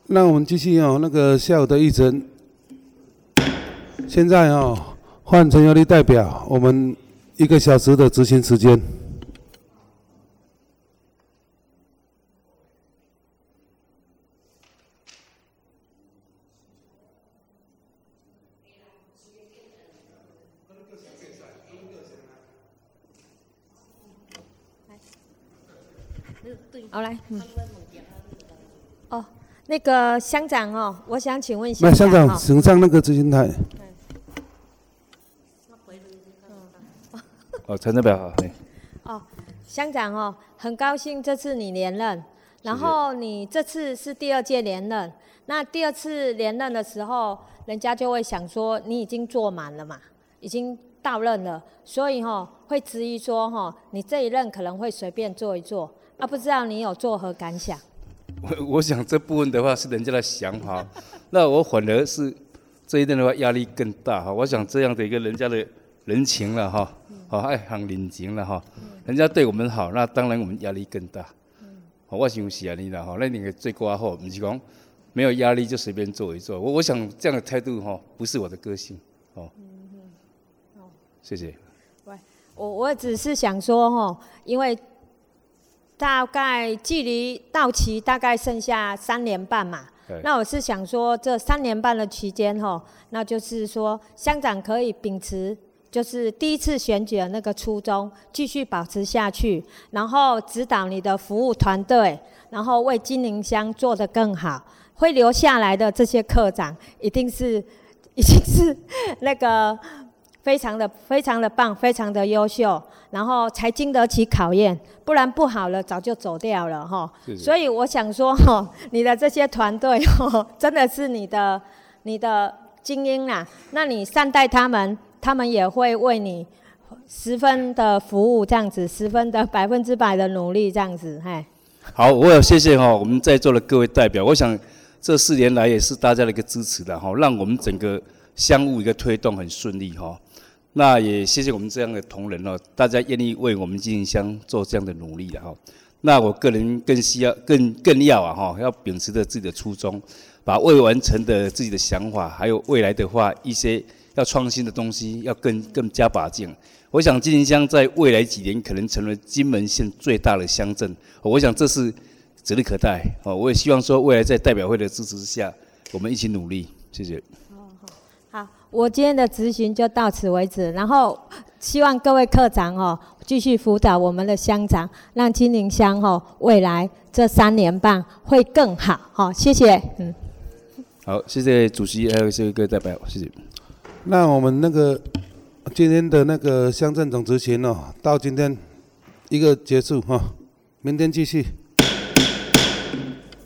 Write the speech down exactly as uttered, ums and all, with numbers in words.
那我们继续哦，那个下午的议程，现在哦换陈尤丽代表，我们一个小时的执行时间。 好来，嗯，哦，那个乡长哦，我想请问那乡长， 哦请上那个执行台。 哦，陈代表好。 哦，乡长哦，很高兴这次你连任，然后你这次是第二届连任，那第二次连任的时候，人家就会想说你已经做满了嘛，已经到任了，所以哈、哦、会质疑说哈、哦、你这一任可能会随便做一做，啊不知道你有作何感想？ 我我想这部分的话是人家的想法，那我反而是这一任的话压力更大哈。我想这样的一个人家的人情了哈，好爱行人情了哈，人家对我们好，那当然我们压力更大。我想是安尼啦哈，那你个最高好，不是讲没有压力就随便做一做。我我想这样的态度哈，不是我的个性哦。谢谢。 喂，我我只是想说哈，因为大概距离到期大概剩下三年半嘛，那我是想说这三年半的期间哈，那就是说乡长可以秉持就是第一次选举的那个初衷，继续保持下去，然后指导你的服务团队，然后为金陵乡做得更好。会留下来的这些科长，一定是已经是那个非常的非常的棒，非常的优秀，然后才经得起考验，不然不好了早就走掉了哈。所以我想说哈，你的这些团队哈，真的是你的你的精英啦。那你善待他们，他们也会为你十分的服务，这样子，十分的百分之百的努力，这样子，嘿。 好，我也谢谢哈我们在座的各位代表，我想这四年来也是大家的一个支持的哈，让我们整个乡务一个推动很顺利哈。那也谢谢我们这样的同仁哦，大家愿意为我们金陵乡做这样的努力的哈。那我个人更需要、更更要啊哈，要秉持着自己的初衷，把未完成的自己的想法，还有未来的话一些要创新的东西，要更更加把劲。我想金陵乡在未来几年可能成为金门县最大的乡镇，我想这是指日可待哦。我也希望说未来在代表会的支持之下，我们一起努力。谢谢。 好，我今天的咨询就到此为止，然后希望各位科长哦继续辅导我们的乡长，让金陵乡哦未来这三年半会更好。好，谢谢。嗯。 好，谢谢主席，还有谢谢各位代表，谢谢。 那我们那个今天的那个乡镇总执行哦，到今天一个结束哈，明天继续。